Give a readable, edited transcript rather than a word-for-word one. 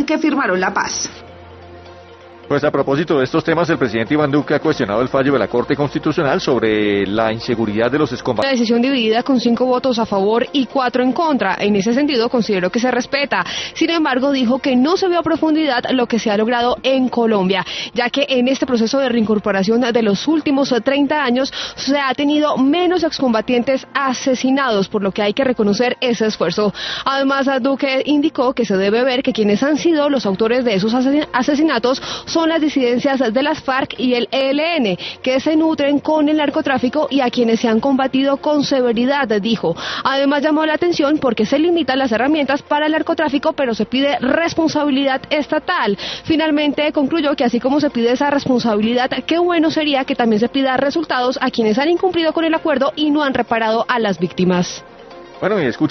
que firmaron la paz. Pues a propósito de estos temas, el presidente Iván Duque ha cuestionado el fallo de la Corte Constitucional sobre la inseguridad de los excombatientes. La decisión dividida con 5 votos a favor y 4 en contra. En ese sentido, considero que se respeta. Sin embargo, dijo que no se vio a profundidad lo que se ha logrado en Colombia, ya que en este proceso de reincorporación de los últimos 30 años se ha tenido menos excombatientes asesinados, por lo que hay que reconocer ese esfuerzo. Además, Duque indicó que se debe ver que quienes han sido los autores de esos asesinatos son las disidencias de las FARC y el ELN, que se nutren con el narcotráfico y a quienes se han combatido con severidad, dijo. Además, llamó la atención porque se limitan las herramientas para el narcotráfico, pero se pide responsabilidad estatal. Finalmente, concluyó que así como se pide esa responsabilidad, qué bueno sería que también se pida resultados a quienes han incumplido con el acuerdo y no han reparado a las víctimas. Bueno, y escucha.